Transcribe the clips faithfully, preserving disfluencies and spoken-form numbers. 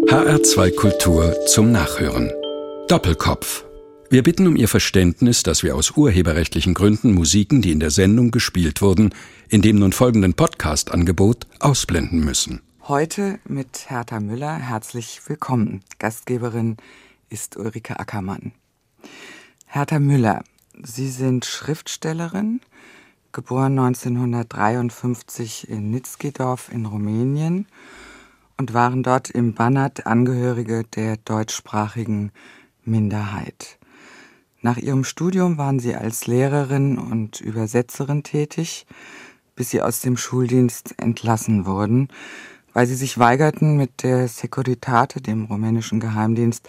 H R zwei Kultur zum Nachhören. Doppelkopf. Wir bitten um Ihr Verständnis, dass wir aus urheberrechtlichen Gründen Musiken, die in der Sendung gespielt wurden, in dem nun folgenden Podcast-Angebot ausblenden müssen. Heute mit Hertha Müller. Herzlich willkommen. Gastgeberin ist Ulrike Ackermann. Hertha Müller, Sie sind Schriftstellerin, geboren neunzehnhundertdreiundfünfzig in Nitzkidorf in Rumänien und waren dort im Banat Angehörige der deutschsprachigen Minderheit. Nach ihrem Studium waren sie als Lehrerin und Übersetzerin tätig, bis sie aus dem Schuldienst entlassen wurden, weil sie sich weigerten, mit der Securitate, dem rumänischen Geheimdienst,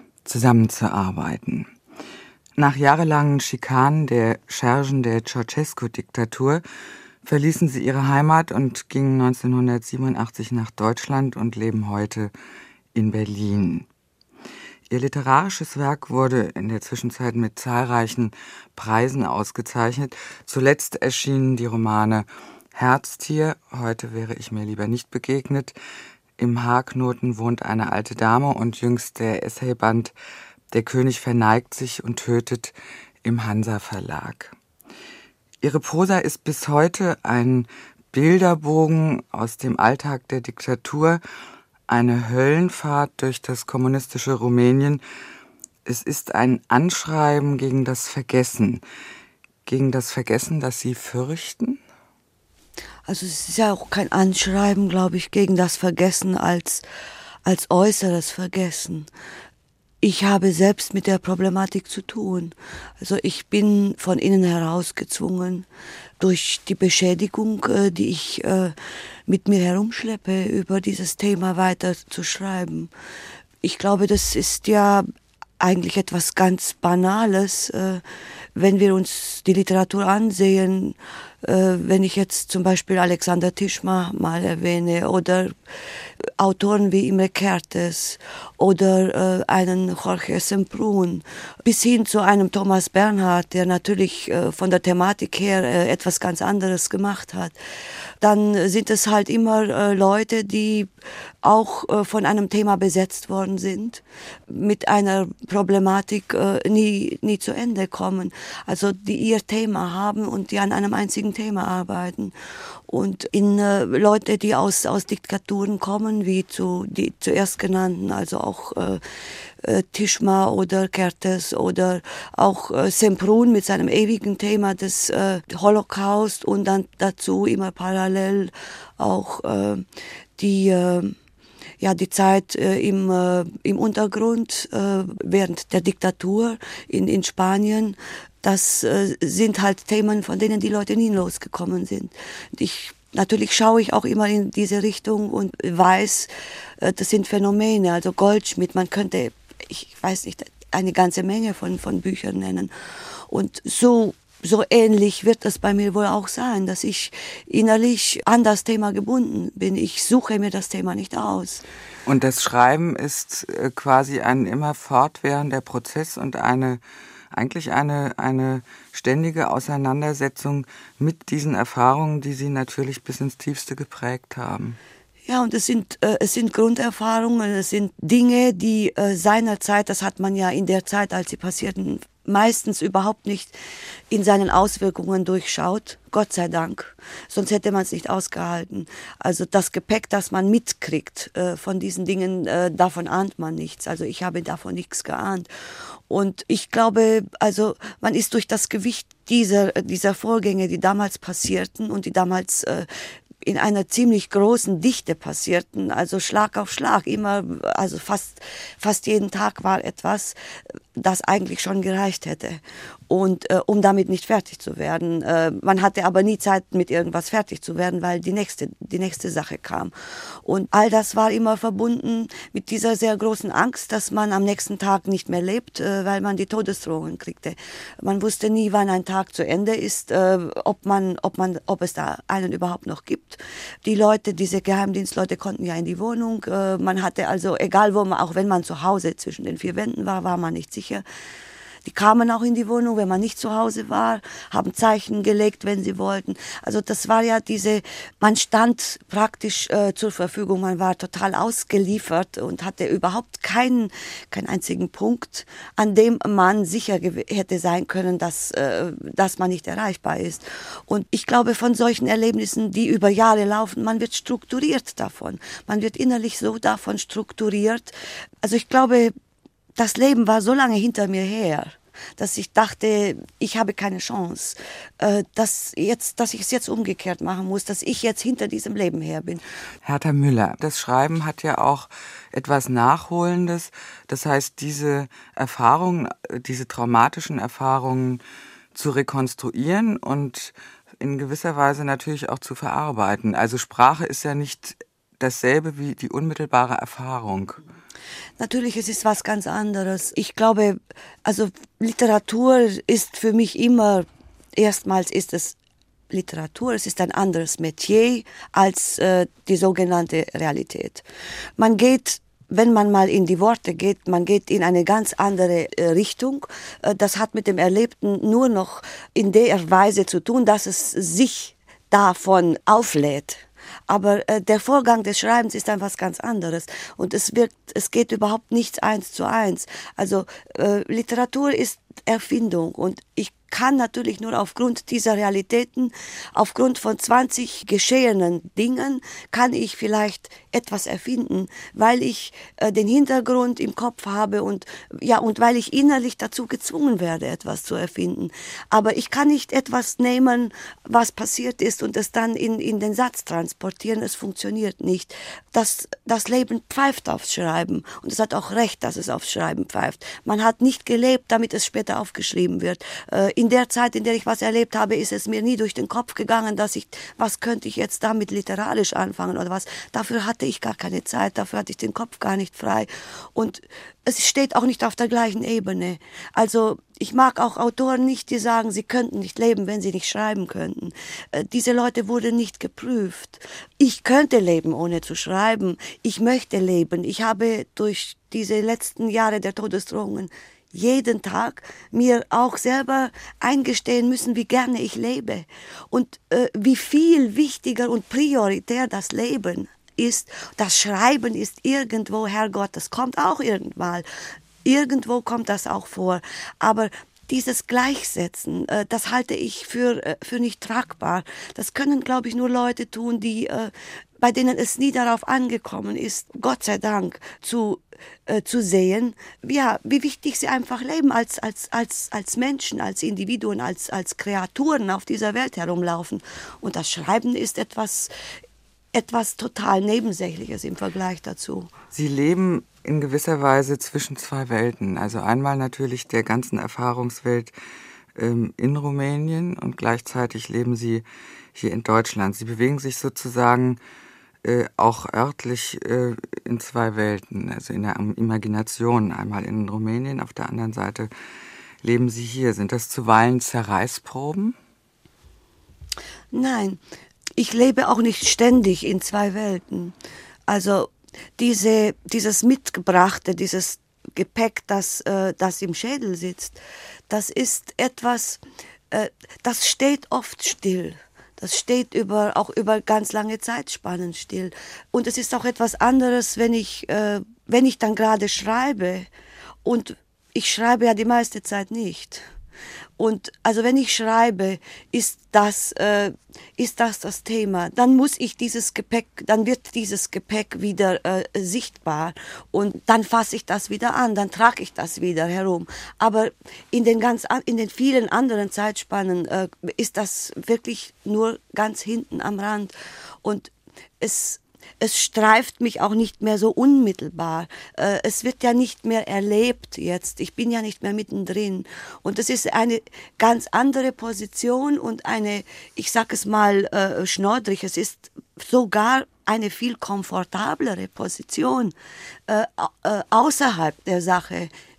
zusammenzuarbeiten. Nach jahrelangen Schikanen der Schergen der Ceausescu-Diktatur verließen sie ihre Heimat und gingen neunzehnhundertsiebenundachtzig nach Deutschland und leben heute in Berlin. Ihr literarisches Werk wurde in der Zwischenzeit mit zahlreichen Preisen ausgezeichnet. Zuletzt erschienen die Romane Herztier, heute wäre ich mir lieber nicht begegnet, Im Haarknoten wohnt eine alte Dame und jüngst der Essayband Der König verneigt sich und tötet im Hansa Verlag. Ihre Prosa ist bis heute ein Bilderbogen aus dem Alltag der Diktatur, eine Höllenfahrt durch das kommunistische Rumänien. Es ist ein Anschreiben gegen das Vergessen. Gegen das Vergessen, das Sie fürchten? Also es ist ja auch kein Anschreiben, glaube ich, gegen das Vergessen als, als äußeres Vergessen. Ich habe selbst mit der Problematik zu tun. Also ich bin von innen heraus gezwungen, durch die Beschädigung, die ich mit mir herumschleppe, über dieses Thema weiter zu schreiben. Ich glaube, das ist ja eigentlich etwas ganz Banales, wenn wir uns die Literatur ansehen. Wenn ich jetzt zum Beispiel Alexander Tischma mal erwähne oder Autoren wie Imre Kertész oder äh, einen Jorge Semprún, bis hin zu einem Thomas Bernhard, der natürlich äh, von der Thematik her äh, etwas ganz anderes gemacht hat, dann sind es halt immer äh, Leute, die auch äh, von einem Thema besetzt worden sind, mit einer Problematik äh, nie, nie zu Ende kommen. Also die ihr Thema haben und die an einem einzigen Thema arbeiten. Und in äh, Leute, die aus, aus Diktaturen kommen, wie zu die zuerst genannten, also auch äh, äh, Tischma oder Kertész oder auch äh, Semprún mit seinem ewigen Thema des äh, Holocaust und dann dazu immer parallel auch äh, die äh, ja die Zeit äh, im äh, im Untergrund äh, während der Diktatur in in Spanien. Das äh, sind halt Themen, von denen die Leute nie losgekommen sind. Ich, natürlich schaue ich auch immer in diese Richtung und weiß, äh, das sind Phänomene. Also Goldschmidt, man könnte, ich weiß nicht, eine ganze Menge von, von Büchern nennen. Und so, so ähnlich wird das bei mir wohl auch sein, dass ich innerlich an das Thema gebunden bin. Ich suche mir das Thema nicht aus. Und das Schreiben ist äh, quasi ein immer fortwährender Prozess und eine eigentlich eine, eine ständige Auseinandersetzung mit diesen Erfahrungen, die Sie natürlich bis ins Tiefste geprägt haben. Ja, und es sind, äh, es sind Grunderfahrungen, es sind Dinge, die äh, seinerzeit, das hat man ja in der Zeit, als sie passierten, meistens überhaupt nicht in seinen Auswirkungen durchschaut. Gott sei Dank. Sonst hätte man es nicht ausgehalten. Also das Gepäck, das man mitkriegt äh, von diesen Dingen, äh, davon ahnt man nichts. Also ich habe davon nichts geahnt. Und ich glaube, also man ist durch das Gewicht dieser, dieser Vorgänge, die damals passierten und die damals äh, in einer ziemlich großen Dichte passierten, also Schlag auf Schlag, immer, also fast, fast jeden Tag war etwas, das eigentlich schon gereicht hätte. Und äh, um damit nicht fertig zu werden. Äh, man hatte aber nie Zeit, mit irgendwas fertig zu werden, weil die nächste, die nächste Sache kam. Und all das war immer verbunden mit dieser sehr großen Angst, dass man am nächsten Tag nicht mehr lebt, äh, weil man die Todesdrohungen kriegte. Man wusste nie, wann ein Tag zu Ende ist, äh, ob man, ob man, ob es da einen überhaupt noch gibt. Die Leute, diese Geheimdienstleute konnten ja in die Wohnung. Äh, man hatte also, egal wo man, auch wenn man zu Hause zwischen den vier Wänden war, war man nicht sicher. Die kamen auch in die Wohnung, wenn man nicht zu Hause war, haben Zeichen gelegt, wenn sie wollten. Also das war ja diese, man stand praktisch äh, zur Verfügung, man war total ausgeliefert und hatte überhaupt keinen, keinen einzigen Punkt, an dem man sicher hätte sein können, dass, äh, dass man nicht erreichbar ist. Und ich glaube, von solchen Erlebnissen, die über Jahre laufen, man wird strukturiert davon. Man wird innerlich so davon strukturiert. Also ich glaube, das Leben war so lange hinter mir her, dass ich dachte, ich habe keine Chance, äh, dass, jetzt, dass ich es jetzt umgekehrt machen muss, dass ich jetzt hinter diesem Leben her bin. Hertha Müller, das Schreiben hat ja auch etwas Nachholendes. Das heißt, diese Erfahrungen, diese traumatischen Erfahrungen zu rekonstruieren und in gewisser Weise natürlich auch zu verarbeiten. Also Sprache ist ja nicht dasselbe wie die unmittelbare Erfahrung. Natürlich, es ist was ganz anderes. Ich glaube, also Literatur ist für mich immer, erstmals ist es Literatur, es ist ein anderes Metier als äh, die sogenannte Realität. Man geht, wenn man mal in die Worte geht, man geht in eine ganz andere äh, Richtung. Äh, das hat mit dem Erlebten nur noch in der Weise zu tun, dass es sich davon auflädt. Aber äh, der Vorgang des Schreibens ist dann was ganz anderes. Und es wirkt, es geht überhaupt nichts eins zu eins. Also äh, Literatur ist Erfindung. Und ich kann natürlich nur aufgrund dieser Realitäten, aufgrund von zwanzig geschehenen Dingen, kann ich vielleicht etwas erfinden, weil ich äh, den Hintergrund im Kopf habe und, ja, und weil ich innerlich dazu gezwungen werde, etwas zu erfinden. Aber ich kann nicht etwas nehmen, was passiert ist und es dann in, in den Satz transportieren. Es funktioniert nicht. Das, das Leben pfeift aufs Schreiben und es hat auch recht, dass es aufs Schreiben pfeift. Man hat nicht gelebt, damit es später aufgeschrieben wird. Äh, in der Zeit, in der ich was erlebt habe, ist es mir nie durch den Kopf gegangen, dass ich, was könnte ich jetzt damit literarisch anfangen oder was. Dafür hatte ich gar keine Zeit, dafür hatte ich den Kopf gar nicht frei. Und es steht auch nicht auf der gleichen Ebene. Also ich mag auch Autoren nicht, die sagen, sie könnten nicht leben, wenn sie nicht schreiben könnten. Äh, diese Leute wurden nicht geprüft. Ich könnte leben, ohne zu schreiben. Ich möchte leben. Ich habe durch diese letzten Jahre der Todesdrohungen jeden Tag mir auch selber eingestehen müssen, wie gerne ich lebe und äh, wie viel wichtiger und prioritär das Leben ist. Das Schreiben ist irgendwo, Herrgott, das kommt auch irgendwann. Irgendwo kommt das auch vor. Aber dieses Gleichsetzen, äh, das halte ich für, äh, für nicht tragbar. Das können, glaube ich, nur Leute tun, die, äh, bei denen es nie darauf angekommen ist, Gott sei Dank, zu, äh, zu sehen, ja, wie wichtig sie einfach leben als, als, als, als Menschen, als Individuen, als, als Kreaturen auf dieser Welt herumlaufen. Und das Schreiben ist etwas, etwas total Nebensächliches im Vergleich dazu. Sie leben in gewisser Weise zwischen zwei Welten. Also einmal natürlich der ganzen Erfahrungswelt ähm, in Rumänien und gleichzeitig leben Sie hier in Deutschland. Sie bewegen sich sozusagen äh, auch örtlich äh, in zwei Welten, also in der Imagination. Einmal in Rumänien, auf der anderen Seite leben Sie hier. Sind das zuweilen Zerreißproben? Nein, ich lebe auch nicht ständig in zwei Welten. Also diese, dieses Mitgebrachte, dieses Gepäck, das, äh, das im Schädel sitzt, das ist etwas, äh, das steht oft still. Das steht über, auch über ganz lange Zeitspannen still. Und es ist auch etwas anderes, wenn ich, äh, wenn ich dann gerade schreibe. Und ich schreibe ja die meiste Zeit nicht. Und also wenn ich schreibe, ist das, äh, ist das das Thema. Dann muss ich dieses Gepäck, dann wird dieses Gepäck wieder äh, sichtbar und dann fasse ich das wieder an, dann trage ich das wieder herum. Aber in den ganz, in den vielen anderen Zeitspannen äh, ist das wirklich nur ganz hinten am Rand und es Es streift mich auch nicht mehr so unmittelbar. Äh, es wird ja nicht mehr erlebt jetzt. Ich bin ja nicht mehr mittendrin. Und es ist eine ganz andere Position und eine, ich sag es mal äh, schnoddrig, es ist sogar eine viel komfortablere Position äh, äh, außerhalb der Sache,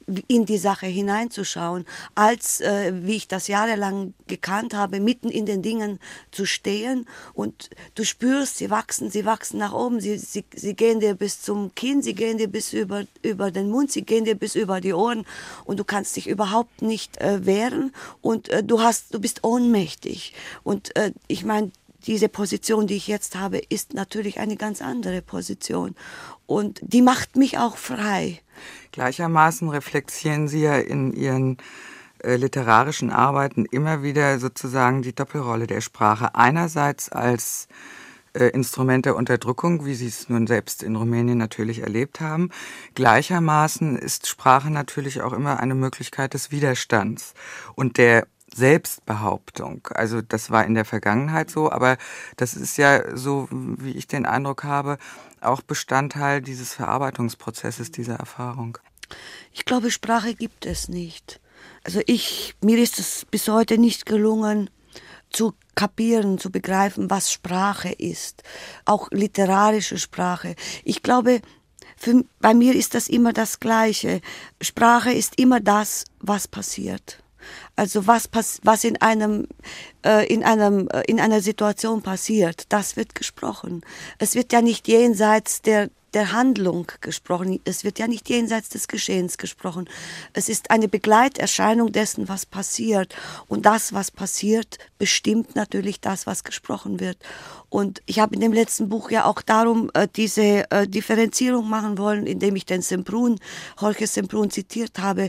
in die Sache hineinzuschauen, als, äh, wie ich das jahrelang gekannt habe, mitten in den Dingen zu stehen und du spürst, sie wachsen, sie wachsen nach oben, sie, sie, sie gehen dir bis zum Kinn, sie gehen dir bis über, über den Mund, sie gehen dir bis über die Ohren und du kannst dich überhaupt nicht äh, wehren und äh, du hast, du bist ohnmächtig und äh, ich meine, diese Position, die ich jetzt habe, ist natürlich eine ganz andere Position. Und die macht mich auch frei. Gleichermaßen reflektieren Sie ja in Ihren äh, literarischen Arbeiten immer wieder sozusagen die Doppelrolle der Sprache. Einerseits als äh, Instrument der Unterdrückung, wie Sie es nun selbst in Rumänien natürlich erlebt haben. Gleichermaßen ist Sprache natürlich auch immer eine Möglichkeit des Widerstands und der Selbstbehauptung. Also das war in der Vergangenheit so, aber das ist ja so, wie ich den Eindruck habe, auch Bestandteil dieses Verarbeitungsprozesses, dieser Erfahrung. Ich glaube, Sprache gibt es nicht. Also ich, mir ist es bis heute nicht gelungen, zu kapieren, zu begreifen, was Sprache ist. Auch literarische Sprache. Ich glaube, für, bei mir ist das immer das Gleiche. Sprache ist immer das, was passiert. Also was, was in einem, äh, in einem, äh, in einer Situation passiert, das wird gesprochen. Es wird ja nicht jenseits der, der Handlung gesprochen. Es wird ja nicht jenseits des Geschehens gesprochen. Es ist eine Begleiterscheinung dessen, was passiert. Und das, was passiert, bestimmt natürlich das, was gesprochen wird. Und ich habe in dem letzten Buch ja auch darum äh, diese äh, Differenzierung machen wollen, indem ich den Semprún, Jorge Semprún zitiert habe.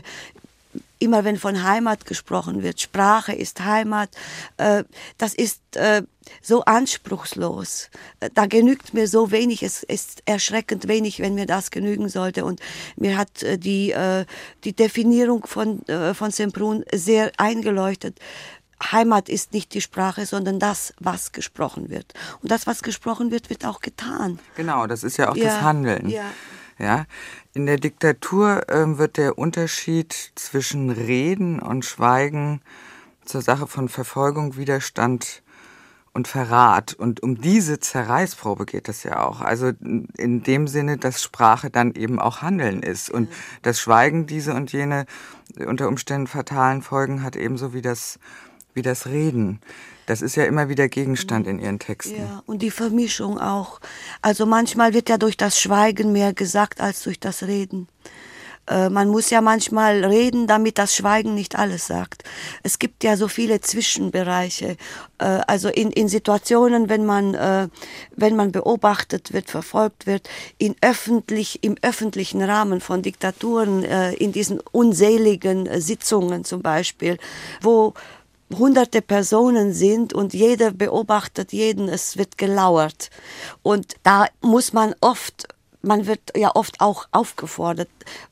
Immer wenn von Heimat gesprochen wird, Sprache ist Heimat, äh, das ist äh, so anspruchslos. Da genügt mir so wenig, es ist erschreckend wenig, wenn mir das genügen sollte. Und mir hat äh, die, äh, die Definierung von, äh, von Semprún sehr eingeleuchtet. Heimat ist nicht die Sprache, sondern das, was gesprochen wird. Und das, was gesprochen wird, wird auch getan. Genau, das ist ja auch ja, das Handeln. Ja. Ja, in der Diktatur äh, wird der Unterschied zwischen Reden und Schweigen zur Sache von Verfolgung, Widerstand und Verrat. Und um diese Zerreißprobe geht es ja auch. Also in dem Sinne, dass Sprache dann eben auch Handeln ist. Und das Schweigen diese und jene unter Umständen fatalen Folgen hat, ebenso wie das, wie das Reden. Das ist ja immer wieder Gegenstand in Ihren Texten. Ja, und die Vermischung auch. Also manchmal wird ja durch das Schweigen mehr gesagt als durch das Reden. Äh, man muss ja manchmal reden, damit das Schweigen nicht alles sagt. Es gibt ja so viele Zwischenbereiche. Äh, also in, in Situationen, wenn man, äh, wenn man beobachtet wird, verfolgt wird, in öffentlich, im öffentlichen Rahmen von Diktaturen, äh, in diesen unseligen äh, Sitzungen zum Beispiel, wo hunderte Personen sind und jeder beobachtet jeden, es wird gelauert. Und da muss man oft, man wird ja oft auch aufgefordert,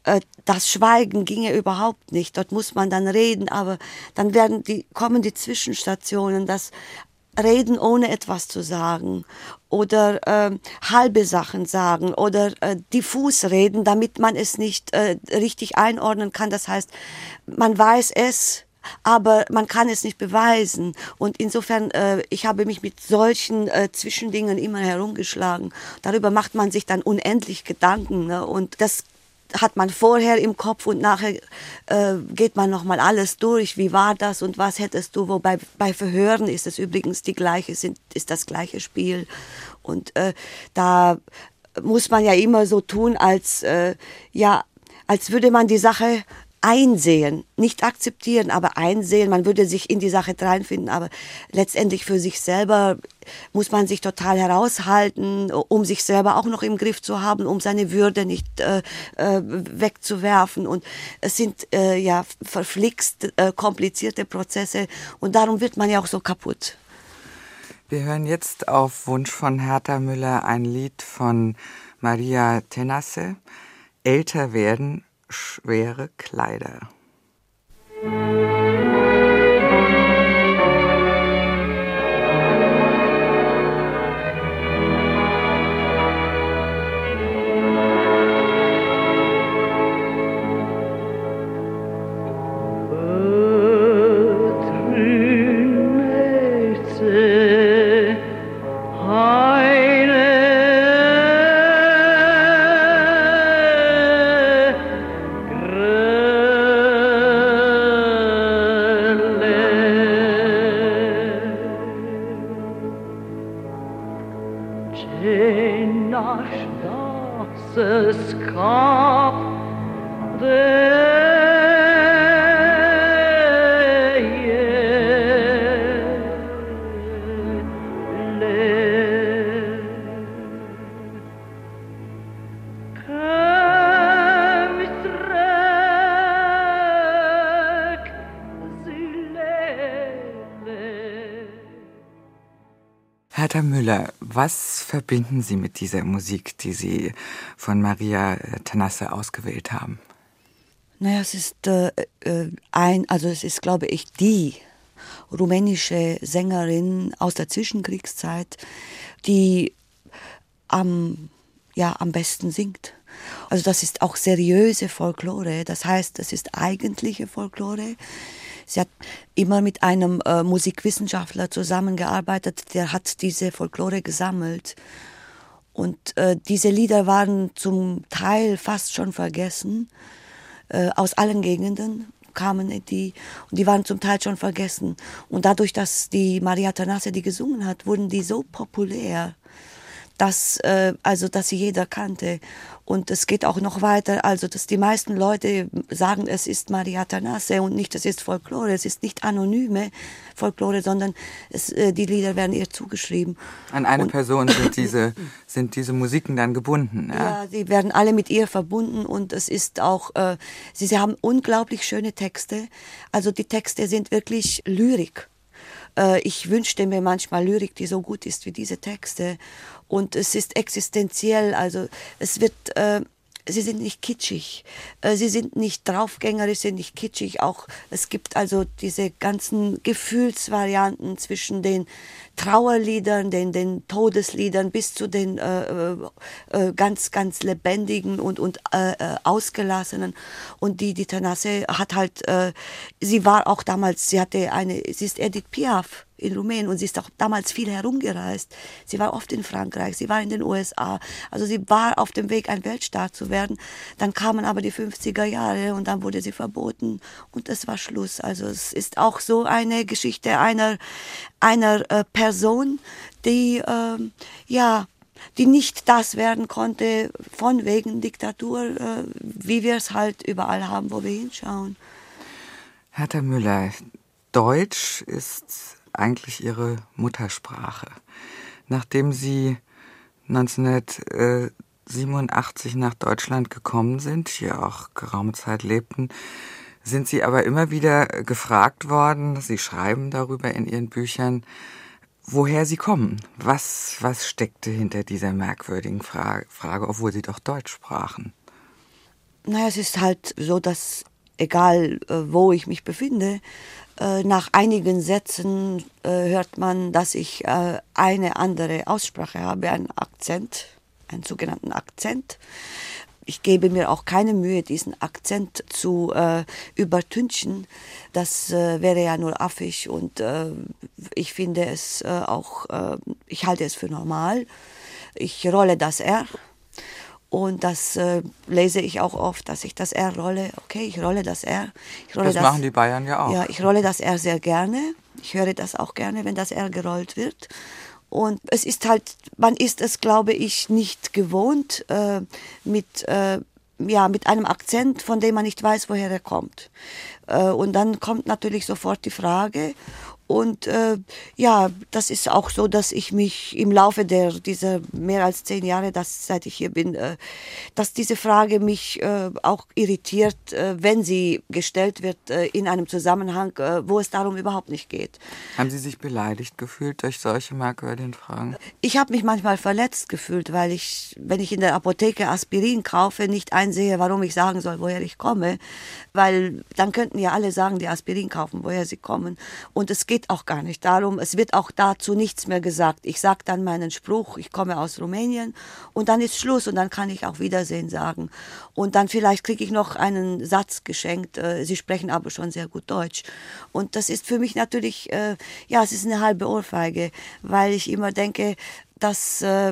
das Schweigen ginge überhaupt nicht, dort muss man dann reden, aber dann werden die, kommen die Zwischenstationen, das Reden ohne etwas zu sagen oder äh, halbe Sachen sagen oder äh, diffus reden, damit man es nicht äh, richtig einordnen kann. Das heißt, man weiß es, aber man kann es nicht beweisen. Und insofern, äh, ich habe mich mit solchen äh, Zwischendingen immer herumgeschlagen. Darüber macht man sich dann unendlich Gedanken. Ne? Und das hat man vorher im Kopf und nachher äh, geht man nochmal alles durch. Wie war das und was hättest du? Wobei bei Verhören ist es übrigens die gleiche, sind, ist das gleiche Spiel. Und äh, da muss man ja immer so tun, als, äh, ja, als würde man die Sache einsehen, nicht akzeptieren, aber einsehen. Man würde sich in die Sache reinfinden, aber letztendlich für sich selber muss man sich total heraushalten, um sich selber auch noch im Griff zu haben, um seine Würde nicht äh, äh, wegzuwerfen. Und es sind äh, ja verflixt äh, komplizierte Prozesse und darum wird man ja auch so kaputt. Wir hören jetzt auf Wunsch von Hertha Müller ein Lied von Maria Tenasse, Älter werden, schwere Kleider. Grö Hertha Müller, was verbinden Sie mit dieser Musik, die Sie von Maria Tanasse ausgewählt haben? Naja, es ist äh, ein, also es ist, glaube ich, die rumänische Sängerin aus der Zwischenkriegszeit, die am, ja, am besten singt. Also das ist auch seriöse Folklore, das heißt, es ist eigentliche Folklore. Sie hat immer mit einem äh, Musikwissenschaftler zusammengearbeitet, der hat diese Folklore gesammelt. Und äh, diese Lieder waren zum Teil fast schon vergessen. Äh, aus allen Gegenden kamen die und die waren zum Teil schon vergessen. Und dadurch, dass die Maria Tanasse die gesungen hat, wurden die so populär, dass, äh, also, dass sie jeder kannte. Und es geht auch noch weiter, also dass die meisten Leute sagen, es ist Maria Tanasse und nicht, es ist Folklore. Es ist nicht anonyme Folklore, sondern es, äh, die Lieder werden ihr zugeschrieben. An eine und, Person sind diese, sind diese Musiken dann gebunden. Ja? Ja, sie werden alle mit ihr verbunden und es ist auch, äh, sie, sie haben unglaublich schöne Texte. Also die Texte sind wirklich Lyrik. Äh, ich wünschte mir manchmal Lyrik, die so gut ist wie diese Texte. Und es ist existenziell, also es wird, äh, sie sind nicht kitschig, äh, sie sind nicht draufgängerisch, sie sind nicht kitschig. Auch es gibt also diese ganzen Gefühlsvarianten zwischen den Trauerliedern, den, den Todesliedern bis zu den äh, äh, ganz, ganz lebendigen und, und äh, ausgelassenen. Und die, die Tanasse hat halt, äh, sie war auch damals, sie hatte eine, sie ist Edith Piaf in Rumänien und sie ist auch damals viel herumgereist. Sie war oft in Frankreich, sie war in den U S A. Also sie war auf dem Weg, ein Weltstar zu werden. Dann kamen aber die fünfziger Jahre und dann wurde sie verboten und es war Schluss. Also es ist auch so eine Geschichte einer, einer äh, Person, die, äh, ja, die nicht das werden konnte von wegen Diktatur, äh, wie wir es halt überall haben, wo wir hinschauen. Hertha Müller, Deutsch ist eigentlich ihre Muttersprache. Nachdem sie neunzehnhundertsiebenundachtzig nach Deutschland gekommen sind, hier auch geraume Zeit lebten, sind sie aber immer wieder gefragt worden, sie schreiben darüber in ihren Büchern, woher sie kommen. Was, was steckte hinter dieser merkwürdigen Frage, Frage, obwohl sie doch Deutsch sprachen? Naja, es ist halt so, dass egal wo ich mich befinde, nach einigen Sätzen äh, hört man, dass ich äh, eine andere Aussprache habe, einen Akzent, einen sogenannten Akzent. Ich gebe mir auch keine Mühe, diesen Akzent zu äh, übertünchen. Das äh, wäre ja nur affig und äh, ich finde es äh, auch, äh, ich halte es für normal. Ich rolle das R. Und das äh, lese ich auch oft, dass ich das R rolle. Okay, ich rolle das R. Ich rolle das, das machen die Bayern ja auch. Ja, ich rolle das R sehr gerne. Ich höre das auch gerne, wenn das R gerollt wird. Und es ist halt, man ist es, glaube ich, nicht gewohnt äh, mit, äh, ja, mit einem Akzent, von dem man nicht weiß, woher er kommt. Äh, und dann kommt natürlich sofort die Frage. Und äh, ja, das ist auch so, dass ich mich im Laufe der dieser mehr als zehn Jahre, das, seit ich hier bin, äh, dass diese Frage mich äh, auch irritiert, äh, wenn sie gestellt wird äh, in einem Zusammenhang, äh, wo es darum überhaupt nicht geht. Haben Sie sich beleidigt gefühlt durch solche merkwürdigen Fragen? Ich habe mich manchmal verletzt gefühlt, weil ich, wenn ich in der Apotheke Aspirin kaufe, nicht einsehe, warum ich sagen soll, woher ich komme. Weil dann könnten ja alle sagen, die Aspirin kaufen, woher sie kommen. Und es geht auch gar nicht darum, es wird auch dazu nichts mehr gesagt. Ich sage dann meinen Spruch, ich komme aus Rumänien und dann ist Schluss und dann kann ich auch Wiedersehen sagen. Und dann vielleicht kriege ich noch einen Satz geschenkt, äh, Sie sprechen aber schon sehr gut Deutsch. Und das ist für mich natürlich, äh, ja, es ist eine halbe Ohrfeige, weil ich immer denke, dass äh,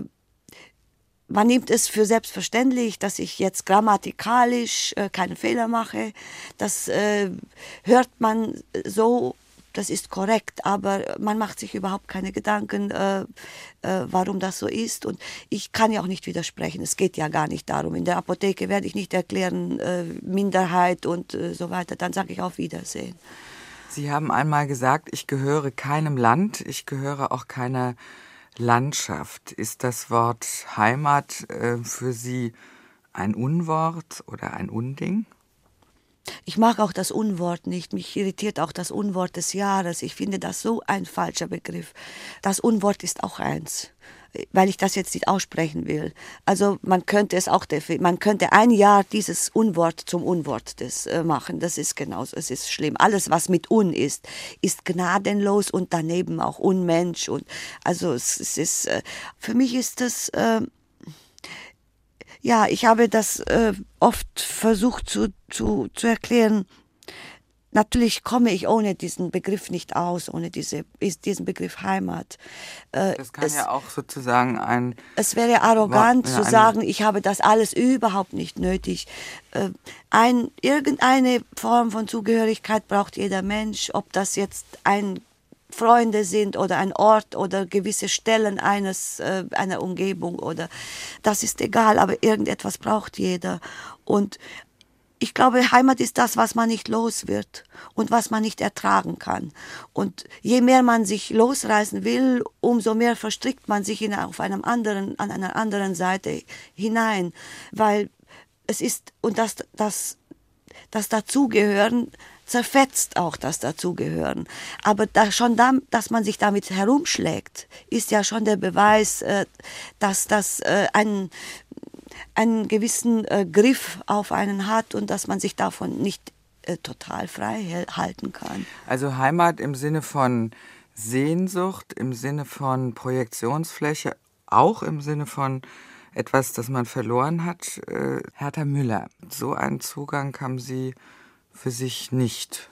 man nimmt es für selbstverständlich, dass ich jetzt grammatikalisch äh, keine Fehler mache. Das äh, hört man so das ist korrekt, aber man macht sich überhaupt keine Gedanken, äh, äh, warum das so ist. Und ich kann ja auch nicht widersprechen, es geht ja gar nicht darum. In der Apotheke werde ich nicht erklären, äh, Minderheit und äh, so weiter, dann sage ich auf Wiedersehen. Sie haben einmal gesagt, ich gehöre keinem Land, ich gehöre auch keiner Landschaft. Ist das Wort Heimat äh, für Sie ein Unwort oder ein Unding? Ich mag auch das Unwort nicht. Mich irritiert auch das Unwort des Jahres. Ich finde das so ein falscher Begriff. Das Unwort ist auch eins, weil ich das jetzt nicht aussprechen will. Also man könnte es auch, man könnte ein Jahr dieses Unwort zum Unwort des, äh, machen. Das ist genauso, es ist schlimm. Alles, was mit Un ist, ist gnadenlos und daneben auch Unmensch. Und also es, es ist, äh, für mich ist das... Äh, Ja, ich habe das äh, oft versucht zu, zu, zu erklären. Natürlich komme ich ohne diesen Begriff nicht aus, ohne diese, diesen Begriff Heimat. Äh, das kann es, ja auch sozusagen ein... Es wäre arrogant ja, zu sagen, ich habe das alles überhaupt nicht nötig. Äh, ein, irgendeine Form von Zugehörigkeit braucht jeder Mensch, ob das jetzt ein Freunde sind oder ein Ort oder gewisse Stellen eines, äh, einer Umgebung oder das ist egal, aber irgendetwas braucht jeder. Und ich glaube, Heimat ist das, was man nicht los wird und was man nicht ertragen kann. Und je mehr man sich losreißen will, umso mehr verstrickt man sich in, auf einem anderen, an einer anderen Seite hinein, weil es ist, und das, das, das Dazugehören zerfetzt auch das Dazugehören. Aber da schon da, dass man sich damit herumschlägt, ist ja schon der Beweis, äh, dass das äh, einen, einen gewissen äh, Griff auf einen hat und dass man sich davon nicht äh, total frei halten kann. Also Heimat im Sinne von Sehnsucht, im Sinne von Projektionsfläche, auch im Sinne von etwas, das man verloren hat. Äh, Hertha Müller, so einen Zugang haben Sie für sich nicht?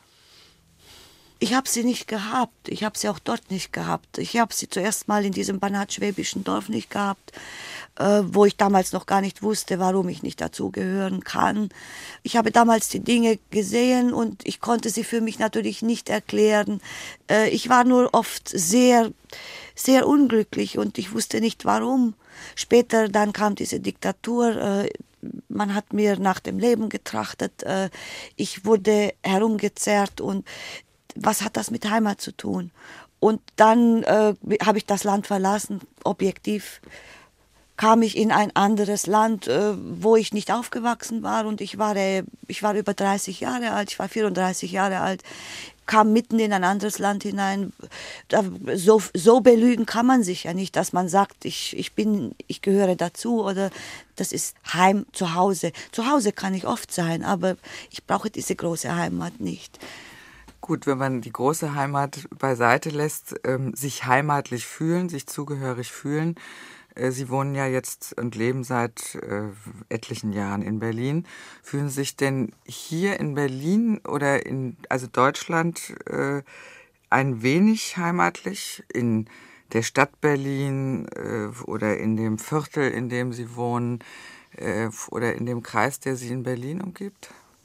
Ich habe sie nicht gehabt. Ich habe sie auch dort nicht gehabt. Ich habe sie zuerst mal in diesem banat-schwäbischen Dorf nicht gehabt, äh, wo ich damals noch gar nicht wusste, warum ich nicht dazugehören kann. Ich habe damals die Dinge gesehen und ich konnte sie für mich natürlich nicht erklären. Äh, ich war nur oft sehr, sehr unglücklich und ich wusste nicht, warum. Später dann kam diese Diktatur. Äh, Man hat mir nach dem Leben getrachtet, ich wurde herumgezerrt und was hat das mit Heimat zu tun? Und dann äh, habe ich das Land verlassen, objektiv kam ich in ein anderes Land, äh, wo ich nicht aufgewachsen war und ich war, äh, ich war über dreißig Jahre alt, ich war vierunddreißig Jahre alt, kam mitten in ein anderes Land hinein. So, so belügen kann man sich ja nicht, dass man sagt, ich, ich bin, ich gehöre dazu oder das ist Heim, zu Hause. Zu Hause kann ich oft sein, aber ich brauche diese große Heimat nicht. Gut, wenn man die große Heimat beiseite lässt, ähm, sich heimatlich fühlen, sich zugehörig fühlen. Äh, Sie wohnen ja jetzt und leben seit äh, etlichen Jahren in Berlin. Fühlen Sie sich denn hier in Berlin oder in also Deutschland äh, ein wenig heimatlich in der Stadt Berlin äh, oder in dem Viertel, in dem Sie wohnen äh, oder in dem Kreis, der Sie in Berlin umgibt?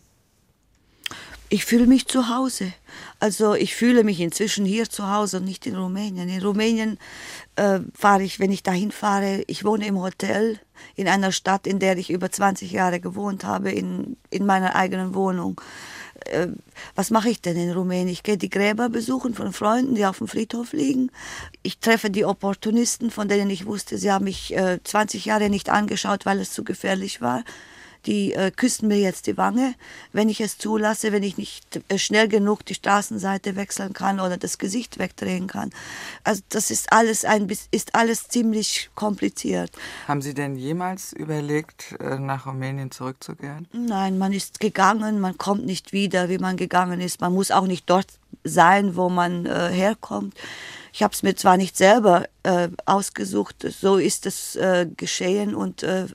Ich fühle mich zu Hause. Also ich fühle mich inzwischen hier zu Hause und nicht in Rumänien. In Rumänien äh, fahre ich, wenn ich dahin fahre, ich wohne im Hotel in einer Stadt, in der ich über zwanzig Jahre gewohnt habe, in, in meiner eigenen Wohnung. Äh, was mache ich denn in Rumänien? Ich gehe die Gräber besuchen von Freunden, die auf dem Friedhof liegen. Ich treffe die Opportunisten, von denen ich wusste, sie haben mich äh, zwanzig Jahre nicht angeschaut, weil es zu gefährlich war. Die äh, küssen mir jetzt die Wange, wenn ich es zulasse, wenn ich nicht äh, schnell genug die Straßenseite wechseln kann oder das Gesicht wegdrehen kann. Also das ist alles ein ist alles ziemlich kompliziert. Haben Sie denn jemals überlegt, äh, nach Rumänien zurückzukehren? Nein, man ist gegangen, man kommt nicht wieder, wie man gegangen ist. Man muss auch nicht dort sein, wo man äh, herkommt. Ich habe es mir zwar nicht selber äh, ausgesucht, so ist es äh, geschehen und äh,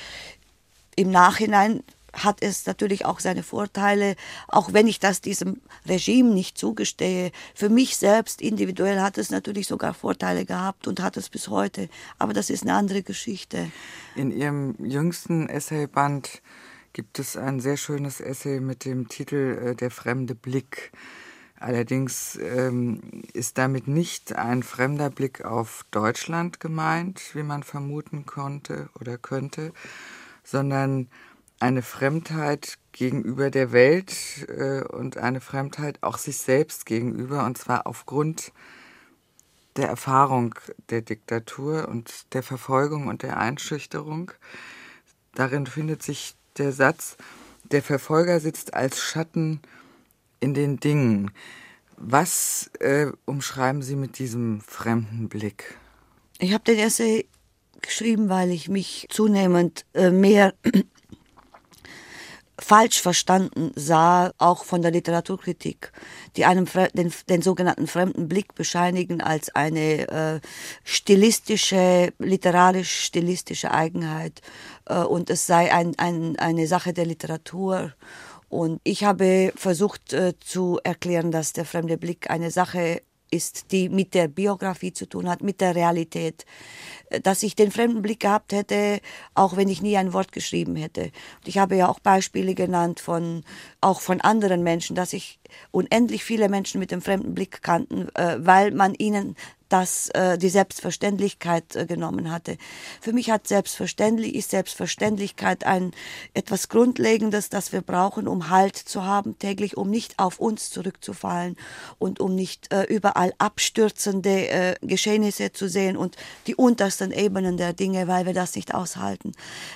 im Nachhinein hat es natürlich auch seine Vorteile, auch wenn ich das diesem Regime nicht zugestehe. Für mich selbst individuell hat es natürlich sogar Vorteile gehabt und hat es bis heute. Aber das ist eine andere Geschichte. In Ihrem jüngsten Essayband gibt es ein sehr schönes Essay mit dem Titel äh, Der fremde Blick. Allerdings ähm, ist damit nicht ein fremder Blick auf Deutschland gemeint, wie man vermuten konnte oder könnte, sondern eine Fremdheit gegenüber der Welt äh, und eine Fremdheit auch sich selbst gegenüber, und zwar aufgrund der Erfahrung der Diktatur und der Verfolgung und der Einschüchterung. Darin findet sich der Satz: Der Verfolger sitzt als Schatten in den Dingen. Was äh, umschreiben Sie mit diesem fremden Blick? Ich habe den Essay geschrieben, weil ich mich zunehmend äh, mehr falsch verstanden sah, auch von der Literaturkritik, die einem den, den sogenannten fremden Blick bescheinigen als eine äh, stilistische, literarisch-stilistische Eigenheit, äh, und es sei ein, ein, eine Sache der Literatur. Und ich habe versucht äh, zu erklären, dass der fremde Blick eine Sache ist, die mit der Biografie zu tun hat, mit der Realität. Dass ich den fremden Blick gehabt hätte, auch wenn ich nie ein Wort geschrieben hätte. Und ich habe ja auch Beispiele genannt von, auch von anderen Menschen, dass ich unendlich viele Menschen mit dem fremden Blick kannten, äh, weil man ihnen das, äh, die Selbstverständlichkeit äh, genommen hatte. Für mich hat selbstverständlich, ist Selbstverständlichkeit ein etwas Grundlegendes, das wir brauchen, um Halt zu haben täglich, um nicht auf uns zurückzufallen und um nicht äh, überall abstürzende äh, Geschehnisse zu sehen und die untersten Ebenen der Dinge, weil wir das nicht aushalten.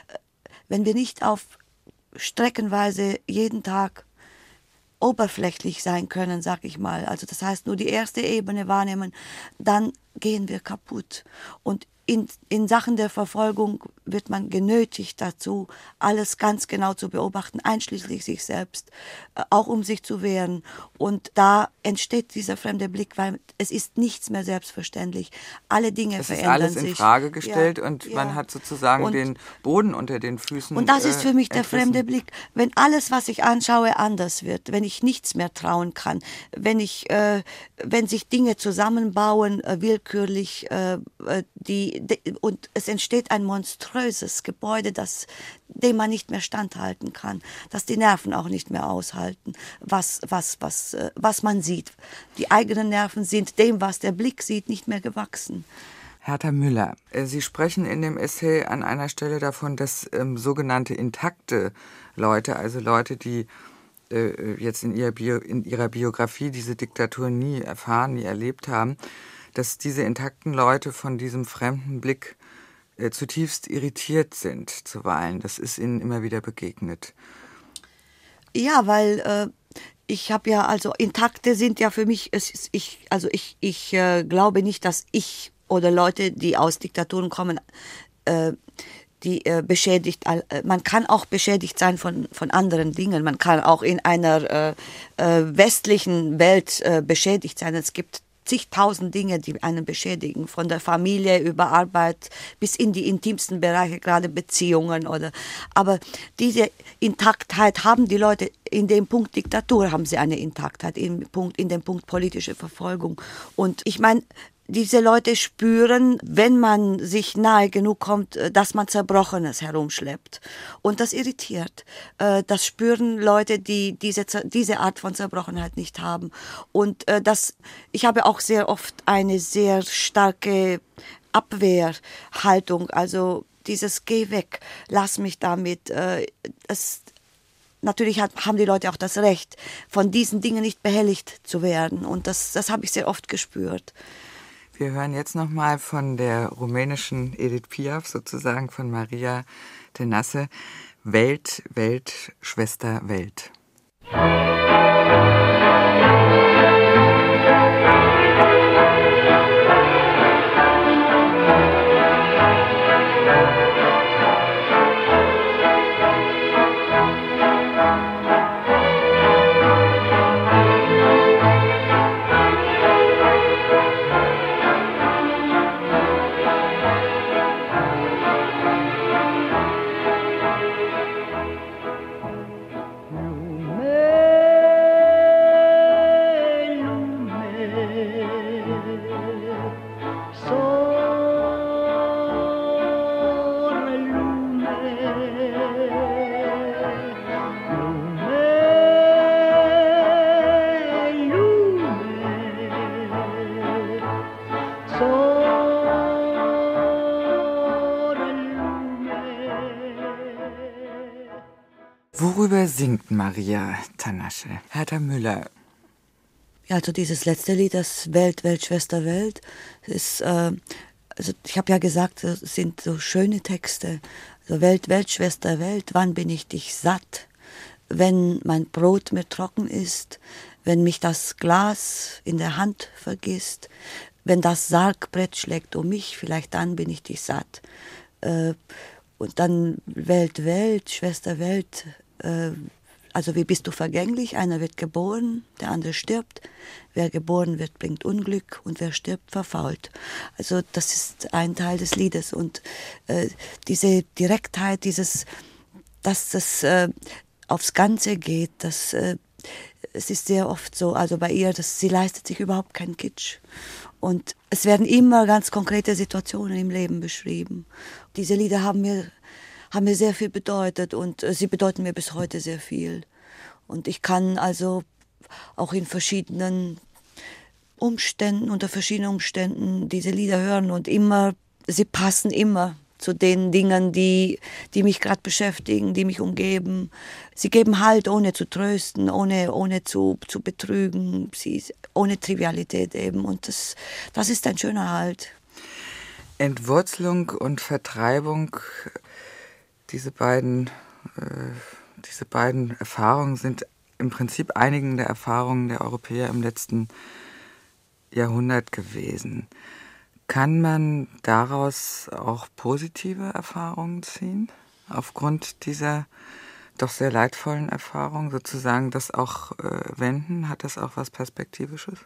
Wenn wir nicht auf streckenweise jeden Tag oberflächlich sein können, sag ich mal, also das heißt nur die erste Ebene wahrnehmen, dann gehen wir kaputt. Und in, in Sachen der Verfolgung wird man genötigt dazu, alles ganz genau zu beobachten, einschließlich sich selbst, äh, auch um sich zu wehren. Und da entsteht dieser fremde Blick, weil es ist nichts mehr selbstverständlich. Alle Dinge es verändern sich. Es ist alles in Frage gestellt, ja, und ja. man hat sozusagen und, den Boden unter den Füßen. Und das ist für mich äh, der fremde Blick. Wenn alles, was ich anschaue, anders wird, wenn ich nichts mehr trauen kann, wenn ich, äh, wenn sich Dinge zusammenbauen, äh, willkürlich, äh, die und es entsteht ein monströses Gebäude, das, dem man nicht mehr standhalten kann, das die Nerven auch nicht mehr aushalten, was, was, was, was man sieht. Die eigenen Nerven sind dem, was der Blick sieht, nicht mehr gewachsen. Hertha Müller, Sie sprechen in dem Essay an einer Stelle davon, dass ähm, sogenannte intakte Leute, also Leute, die äh, jetzt in ihrer, Bio, in ihrer Biografie diese Diktatur nie erfahren, nie erlebt haben, dass diese intakten Leute von diesem fremden Blick äh, zutiefst irritiert sind zuweilen. Das ist ihnen immer wieder begegnet. Ja, weil äh, ich habe ja, also Intakte sind ja für mich, es ist, ich, also ich, ich äh, glaube nicht, dass ich oder Leute, die aus Diktaturen kommen, äh, die äh, beschädigt, äh, man kann auch beschädigt sein von, von anderen Dingen. Man kann auch in einer äh, äh, westlichen Welt äh, beschädigt sein. Es gibt zigtausend Dinge, die einen beschädigen, von der Familie über Arbeit bis in die intimsten Bereiche, gerade Beziehungen oder, aber diese Intaktheit haben die Leute in dem Punkt Diktatur, haben sie eine Intaktheit, in, Punkt, in dem Punkt politische Verfolgung. Und ich meine, diese Leute spüren, wenn man sich nahe genug kommt, dass man Zerbrochenes herumschleppt. Und das irritiert. Das spüren Leute, die diese, diese Art von Zerbrochenheit nicht haben. Und das, ich habe auch sehr oft eine sehr starke Abwehrhaltung. Also dieses Geh weg, lass mich damit. Es, natürlich hat, haben die Leute auch das Recht, von diesen Dingen nicht behelligt zu werden. Und das, das habe ich sehr oft gespürt. Wir hören jetzt nochmal von der rumänischen Edith Piaf, sozusagen von Maria Tănase, Welt, Welt, Schwester, Welt. Worüber singt Maria Tanasche? Hertha Müller. Ja, also dieses letzte Lied, das Welt, Welt, Schwester, Welt, ist, äh, also ich habe ja gesagt, das sind so schöne Texte. Also Welt, Welt, Schwester, Welt, wann bin ich dich satt? Wenn mein Brot mir trocken ist, wenn mich das Glas in der Hand vergisst, wenn das Sargbrett schlägt um mich, vielleicht dann bin ich dich satt. Äh, und dann Welt, Welt, Schwester, Welt, äh, also wie bist du vergänglich? Einer wird geboren, der andere stirbt. Wer geboren wird, bringt Unglück und wer stirbt, verfault. Also das ist ein Teil des Liedes. Und äh, diese Direktheit, dieses, dass das äh, aufs Ganze geht, das, äh, es ist sehr oft so, also bei ihr, dass sie leistet sich überhaupt keinen Kitsch. Und es werden immer ganz konkrete Situationen im Leben beschrieben. Diese Lieder haben mir haben mir sehr viel bedeutet und äh, sie bedeuten mir bis heute sehr viel. Und ich kann also auch in verschiedenen Umständen, unter verschiedenen Umständen diese Lieder hören und immer, sie passen immer zu den Dingen, die, die mich gerade beschäftigen, die mich umgeben. Sie geben Halt, ohne zu trösten, ohne, ohne zu, zu betrügen, sie, ohne Trivialität eben. Und das, das ist ein schöner Halt. Entwurzelung und Vertreibung, diese beiden, äh, diese beiden Erfahrungen sind im Prinzip einigen der Erfahrungen der Europäer im letzten Jahrhundert gewesen. Kann man daraus auch positive Erfahrungen ziehen, aufgrund dieser doch sehr leidvollen Erfahrung, sozusagen das auch äh, wenden? Hat das auch was Perspektivisches?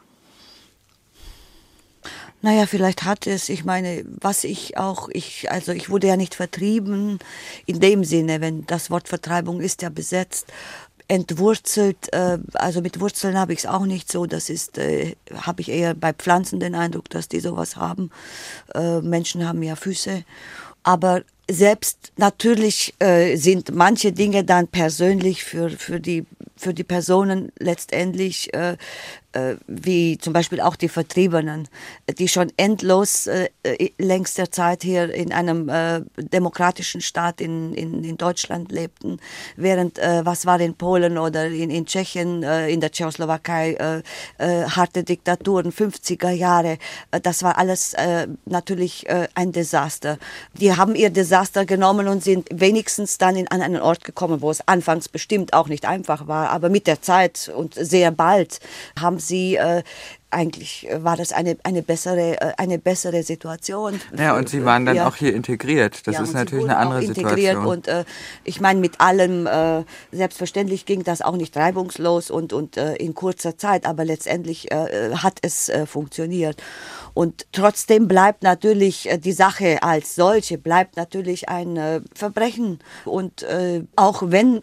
Naja, vielleicht hat es, ich meine, was ich auch, ich, also ich wurde ja nicht vertrieben, in dem Sinne, wenn das Wort Vertreibung ist ja besetzt, entwurzelt, äh, also mit Wurzeln habe ich es auch nicht so, das ist, äh, habe ich eher bei Pflanzen den Eindruck, dass die sowas haben. Äh, Menschen haben ja Füße, aber selbst natürlich äh, sind manche Dinge dann persönlich für, für, die, für die Personen letztendlich, äh, äh, wie zum Beispiel auch die Vertriebenen, die schon endlos äh, längst der Zeit hier in einem äh, demokratischen Staat in, in, in Deutschland lebten, während, äh, was war in Polen oder in, in Tschechien, äh, in der Tschechoslowakei, äh, äh, harte Diktaturen, fünfziger Jahre, äh, das war alles äh, natürlich äh, ein Desaster. Die haben ihr Desaster genommen und sind wenigstens dann in, an einen Ort gekommen, wo es anfangs bestimmt auch nicht einfach war, aber mit der Zeit und sehr bald haben sie äh, eigentlich war das eine eine bessere eine bessere Situation. Ja, und sie waren dann ja. auch hier integriert. Das ja, ist natürlich eine andere integriert Situation. Und äh, ich meine, mit allem, äh, selbstverständlich ging das auch nicht reibungslos und, und äh, in kurzer Zeit, aber letztendlich äh, hat es äh, funktioniert. Und trotzdem bleibt natürlich äh, die Sache als solche, bleibt natürlich ein äh, Verbrechen. Und äh, auch wenn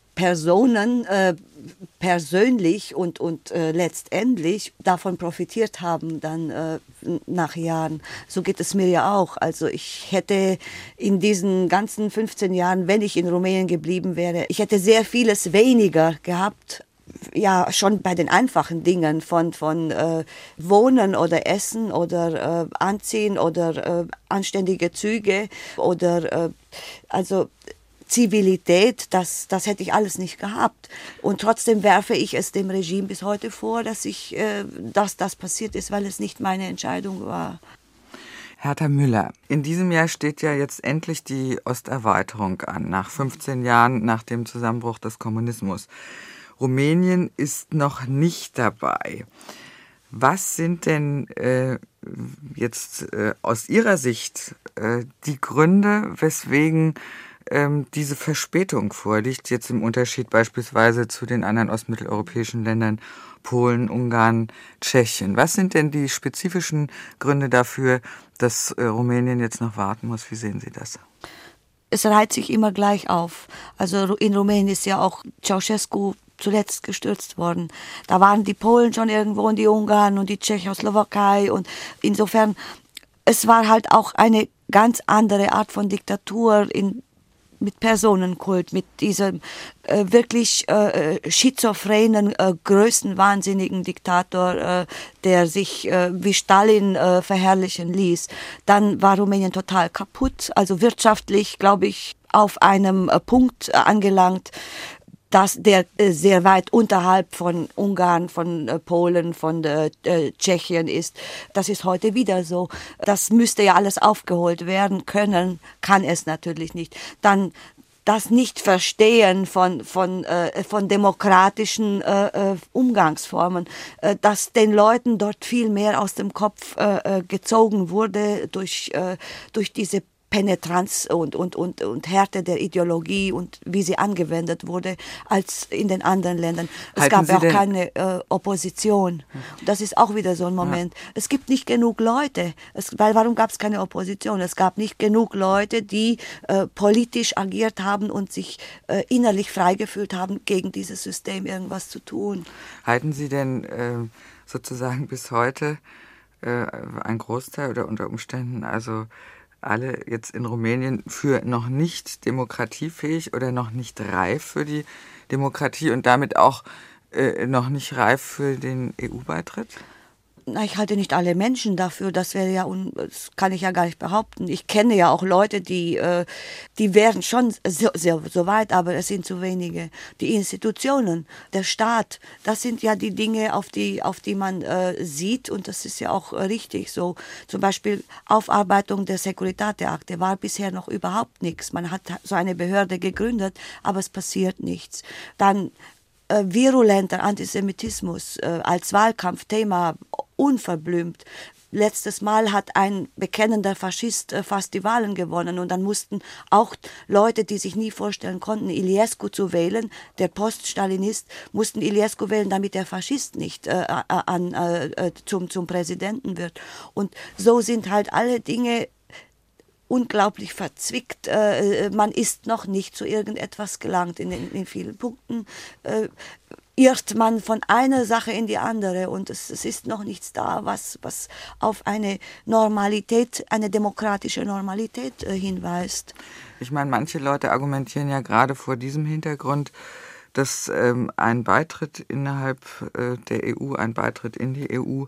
Personen äh, persönlich und, und äh, letztendlich davon profitiert haben, dann äh, nach Jahren. So geht es mir ja auch. Also ich hätte in diesen ganzen fünfzehn Jahren, wenn ich in Rumänien geblieben wäre, ich hätte sehr vieles weniger gehabt. Ja, schon bei den einfachen Dingen von, von äh, Wohnen oder Essen oder äh, Anziehen oder äh, anständige Züge oder äh, also Zivilität, das, das hätte ich alles nicht gehabt. Und trotzdem werfe ich es dem Regime bis heute vor, dass, ich, äh, dass das passiert ist, weil es nicht meine Entscheidung war. Hertha Müller, in diesem Jahr steht ja jetzt endlich die Osterweiterung an, nach fünfzehn Jahren nach dem Zusammenbruch des Kommunismus. Rumänien ist noch nicht dabei. Was sind denn äh, jetzt äh, aus Ihrer Sicht äh, die Gründe, weswegen ähm, diese Verspätung vorliegt, jetzt im Unterschied beispielsweise zu den anderen ostmitteleuropäischen Ländern, Polen, Ungarn, Tschechien? Was sind denn die spezifischen Gründe dafür, dass äh, Rumänien jetzt noch warten muss? Wie sehen Sie das? Es reiht sich immer gleich auf. Also in Rumänien ist ja auch Ceausescu zuletzt gestürzt worden. Da waren die Polen schon irgendwo und die Ungarn und die Tschechoslowakei und insofern, es war halt auch eine ganz andere Art von Diktatur in mit Personenkult, mit diesem äh, wirklich äh, schizophrenen, äh, größenwahnsinnigen Diktator, äh, der sich äh, wie Stalin äh, verherrlichen ließ. Dann war Rumänien total kaputt, also wirtschaftlich, glaube ich, auf einem äh, Punkt äh, angelangt, dass der äh, sehr weit unterhalb von Ungarn, von äh, Polen, von äh, Tschechien ist. Das ist heute wieder so. Das müsste ja alles aufgeholt werden können, kann es natürlich nicht. Dann das Nicht-Verstehen von, von, äh, von demokratischen äh, Umgangsformen, äh, dass den Leuten dort viel mehr aus dem Kopf äh, gezogen wurde durch, äh, durch diese Penetranz und, und, und, und Härte der Ideologie und wie sie angewendet wurde, als in den anderen Ländern. Es Halten gab Sie auch denn keine äh, Opposition. Und das ist auch wieder so ein Moment. Ja. Es gibt nicht genug Leute. Es, weil warum gab es keine Opposition? Es gab nicht genug Leute, die äh, politisch agiert haben und sich äh, innerlich freigefühlt haben, gegen dieses System irgendwas zu tun. Halten Sie denn äh, sozusagen bis heute äh, ein Großteil oder unter Umständen, also alle jetzt in Rumänien, für noch nicht demokratiefähig oder noch nicht reif für die Demokratie und damit auch äh, noch nicht reif für den E U-Beitritt? Na, ich halte nicht alle Menschen dafür, das wäre ja, un, das kann ich ja gar nicht behaupten. Ich kenne ja auch Leute, die, äh, die wären schon so, so, so weit, aber es sind zu wenige. Die Institutionen, der Staat, das sind ja die Dinge, auf die, auf die man äh, sieht, und das ist ja auch äh, richtig so. Zum Beispiel Aufarbeitung der Securitate-Akte war bisher noch überhaupt nichts. Man hat so eine Behörde gegründet, aber es passiert nichts. Dann äh, virulenter Antisemitismus äh, als Wahlkampfthema, unverblümt. Letztes Mal hat ein bekennender Faschist äh, fast die Wahlen gewonnen, und dann mussten auch Leute, die sich nie vorstellen konnten, Iliescu zu wählen, der Poststalinist, mussten Iliescu wählen, damit der Faschist nicht äh, an, äh, zum, zum Präsidenten wird. Und so sind halt alle Dinge unglaublich verzwickt. Äh, man ist noch nicht zu irgendetwas gelangt. In, in, in vielen Punkten äh, irrt man von einer Sache in die andere, und es, es ist noch nichts da, was, was auf eine Normalität, eine demokratische Normalität äh, hinweist. Ich meine, manche Leute argumentieren ja gerade vor diesem Hintergrund, dass ähm, ein Beitritt innerhalb äh, der E U, ein Beitritt in die E U,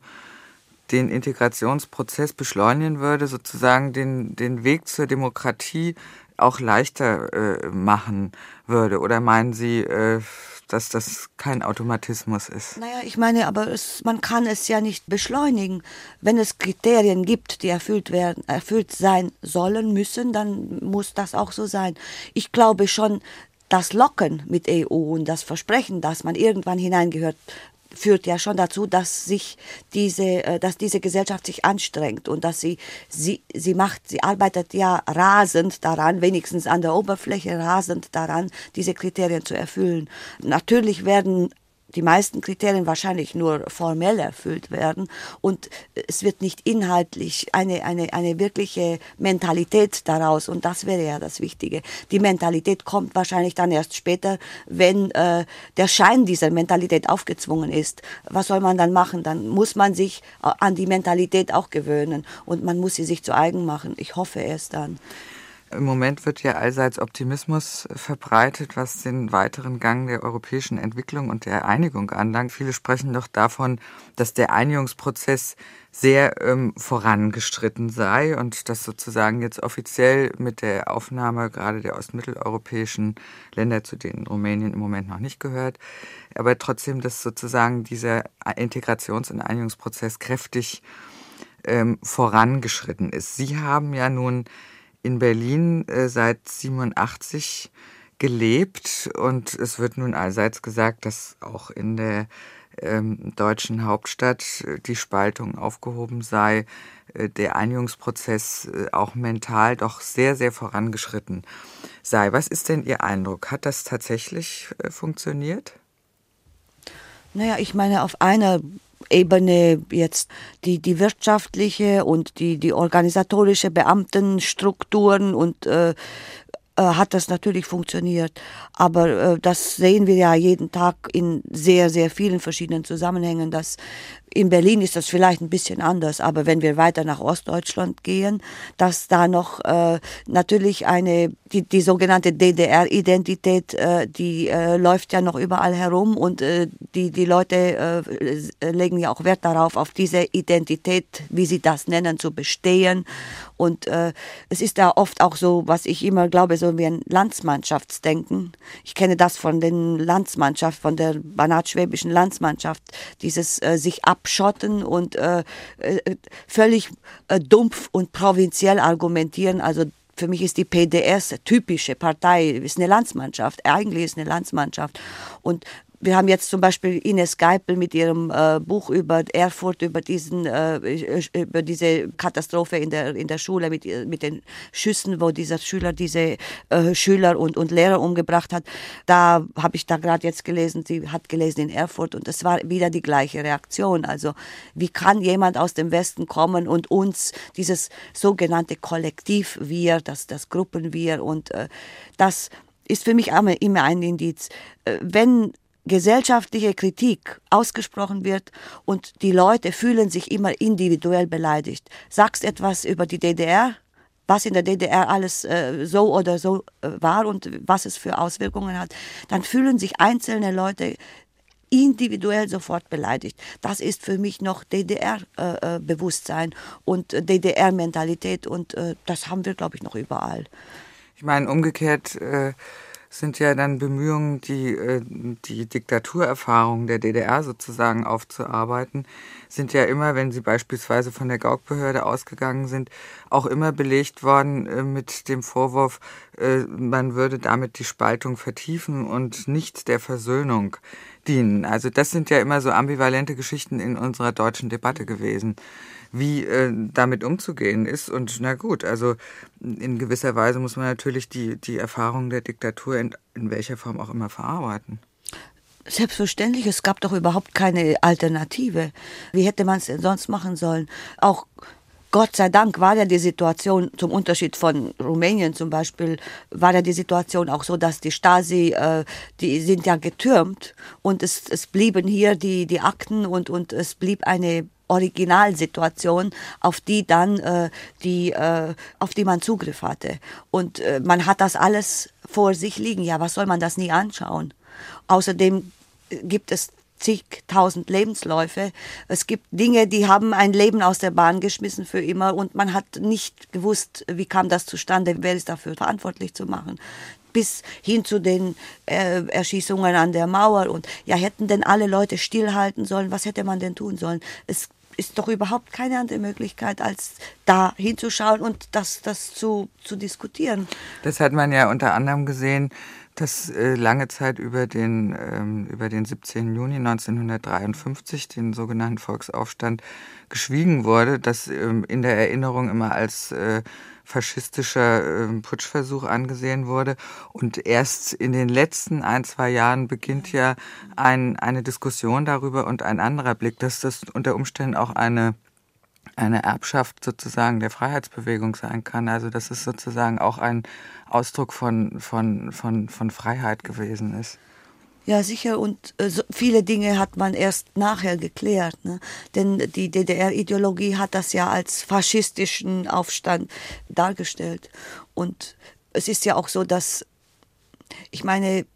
den Integrationsprozess beschleunigen würde, sozusagen den, den Weg zur Demokratie auch leichter äh, machen würde. Oder meinen Sie, äh, dass das kein Automatismus ist? Naja, ich meine, aber es, man kann es ja nicht beschleunigen. Wenn es Kriterien gibt, die erfüllt werden, erfüllt sein sollen, müssen, dann muss das auch so sein. Ich glaube schon, das Locken mit E U und das Versprechen, dass man irgendwann hineingehört, führt ja schon dazu, dass sich diese, dass diese Gesellschaft sich anstrengt und dass sie, sie, sie macht, sie arbeitet ja rasend daran, wenigstens an der Oberfläche rasend daran, diese Kriterien zu erfüllen. Natürlich werden die meisten Kriterien wahrscheinlich nur formell erfüllt werden, und es wird nicht inhaltlich eine, eine, eine wirkliche Mentalität daraus, und das wäre ja das Wichtige. Die Mentalität kommt wahrscheinlich dann erst später, wenn äh, der Schein dieser Mentalität aufgezwungen ist. Was soll man dann machen? Dann muss man sich an die Mentalität auch gewöhnen, und man muss sie sich zu eigen machen. Ich hoffe es dann. Im Moment wird ja allseits Optimismus verbreitet, was den weiteren Gang der europäischen Entwicklung und der Einigung anlangt. Viele sprechen doch davon, dass der Einigungsprozess sehr ähm, vorangeschritten sei und dass sozusagen jetzt offiziell mit der Aufnahme gerade der ostmitteleuropäischen Länder, zu denen Rumänien im Moment noch nicht gehört, aber trotzdem, dass sozusagen dieser Integrations- und Einigungsprozess kräftig ähm, vorangeschritten ist. Sie haben ja nun in Berlin äh, seit siebenundachtzig gelebt, und es wird nun allseits gesagt, dass auch in der ähm, deutschen Hauptstadt äh, die Spaltung aufgehoben sei, äh, der Einigungsprozess äh, auch mental doch sehr, sehr vorangeschritten sei. Was ist denn Ihr Eindruck? Hat das tatsächlich äh, funktioniert? Naja, ich meine, auf einer Ebene jetzt die, die wirtschaftliche und die, die organisatorische Beamtenstrukturen und äh, äh, hat das natürlich funktioniert. Aber äh, das sehen wir ja jeden Tag in sehr, sehr vielen verschiedenen Zusammenhängen, dass In Berlin ist das vielleicht ein bisschen anders, aber wenn wir weiter nach Ostdeutschland gehen, dass da noch äh, natürlich eine, die, die sogenannte D D R-Identität, äh, die äh, läuft ja noch überall herum und äh, die, die Leute äh, legen ja auch Wert darauf, auf diese Identität, wie sie das nennen, zu bestehen. Und äh, es ist da oft auch so, was ich immer glaube, so wie ein Landsmannschaftsdenken. Ich kenne das von den Landsmannschaft, von der banat-schwäbischen Landsmannschaft, dieses äh, sich abschotten und äh, äh, völlig äh, dumpf und provinziell argumentieren. Also für mich ist die P D S typische Partei, ist eine Landsmannschaft, eigentlich ist eine Landsmannschaft. Und wir haben jetzt zum Beispiel Ines Geipel mit ihrem äh, Buch über Erfurt, über diesen, äh, über diese Katastrophe in der in der Schule mit mit den Schüssen, wo dieser Schüler diese äh, Schüler und und Lehrer umgebracht hat. Da habe ich da gerade jetzt gelesen, sie hat gelesen in Erfurt und es war wieder die gleiche Reaktion. Also wie kann jemand aus dem Westen kommen und uns dieses sogenannte Kollektiv-Wir, das das Gruppen-Wir und äh, das ist für mich immer ein Indiz, äh, wenn gesellschaftliche Kritik ausgesprochen wird und die Leute fühlen sich immer individuell beleidigt. Sagst etwas über die D D R, was in der D D R alles äh, so oder so äh, war und was es für Auswirkungen hat, dann fühlen sich einzelne Leute individuell sofort beleidigt. Das ist für mich noch D D R-Bewusstsein äh, und äh, D D R-Mentalität und äh, das haben wir, glaube ich, noch überall. Ich meine, umgekehrt äh sind ja dann Bemühungen, die, die Diktaturerfahrungen der D D R sozusagen aufzuarbeiten, sind ja immer, wenn sie beispielsweise von der Gauk-Behörde ausgegangen sind, auch immer belegt worden mit dem Vorwurf, man würde damit die Spaltung vertiefen und nicht der Versöhnung dienen. Also das sind ja immer so ambivalente Geschichten in unserer deutschen Debatte gewesen, wie äh, damit umzugehen ist. Und na gut, also in gewisser Weise muss man natürlich die, die Erfahrungen der Diktatur in, in welcher Form auch immer verarbeiten. Selbstverständlich, es gab doch überhaupt keine Alternative. Wie hätte man es denn sonst machen sollen? Auch Gott sei Dank war ja die Situation, zum Unterschied von Rumänien zum Beispiel, war ja die Situation auch so, dass die Stasi, äh, die sind ja getürmt und es, es blieben hier die, die Akten und, und es blieb eine Originalsituation, auf die dann äh, die, äh, auf die man Zugriff hatte. Und äh, man hat das alles vor sich liegen. Ja, was soll man das nie anschauen? Außerdem gibt es zigtausend Lebensläufe. Es gibt Dinge, die haben ein Leben aus der Bahn geschmissen für immer und man hat nicht gewusst, wie kam das zustande, wer ist dafür verantwortlich zu machen. Bis hin zu den äh, Erschießungen an der Mauer und ja, hätten denn alle Leute stillhalten sollen, was hätte man denn tun sollen? Es ist doch überhaupt keine andere Möglichkeit, als da hinzuschauen und das, das zu, zu diskutieren. Das hat man ja unter anderem gesehen, dass äh, lange Zeit über den, ähm, über den siebzehnten Juni neunzehnhundertdreiundfünfzig, den sogenannten Volksaufstand, geschwiegen wurde, das ähm, in der Erinnerung immer als äh, faschistischer äh, Putschversuch angesehen wurde. Und erst in den letzten ein, zwei Jahren beginnt ja ein, eine Diskussion darüber und ein anderer Blick, dass das unter Umständen auch eine, eine Erbschaft sozusagen der Freiheitsbewegung sein kann. Also dass es sozusagen auch ein Ausdruck von, von, von, von Freiheit gewesen ist. Ja, sicher. Und äh, so viele Dinge hat man erst nachher geklärt. Ne? Denn die D D R-Ideologie hat das ja als faschistischen Aufstand dargestellt. Und es ist ja auch so, dass, ich meine,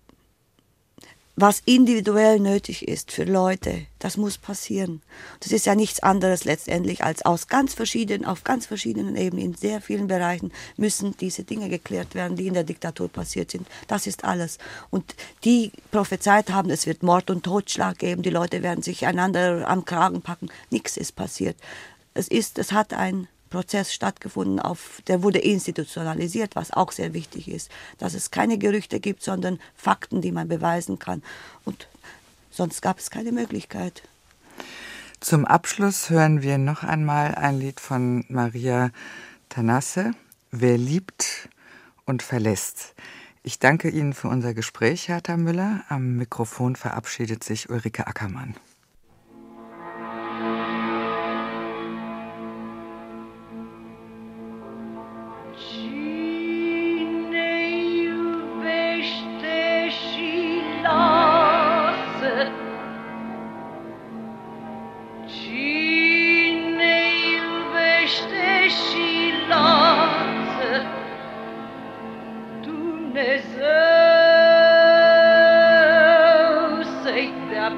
was individuell nötig ist für Leute, das muss passieren. Das ist ja nichts anderes letztendlich als aus ganz verschiedenen, auf ganz verschiedenen Ebenen, in sehr vielen Bereichen müssen diese Dinge geklärt werden, die in der Diktatur passiert sind. Das ist alles. Und die prophezeit haben, es wird Mord und Totschlag geben, die Leute werden sich einander am Kragen packen. Nichts ist passiert. Es ist, es hat ein Prozess stattgefunden, auf, der wurde institutionalisiert, was auch sehr wichtig ist, dass es keine Gerüchte gibt, sondern Fakten, die man beweisen kann. Und sonst gab es keine Möglichkeit. Zum Abschluss hören wir noch einmal ein Lied von Maria Tanasse, Wer liebt und verlässt. Ich danke Ihnen für unser Gespräch, Hertha Müller. Am Mikrofon verabschiedet sich Ulrike Ackermann. She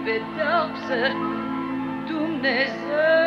pe pedapsă, Dumnezeu.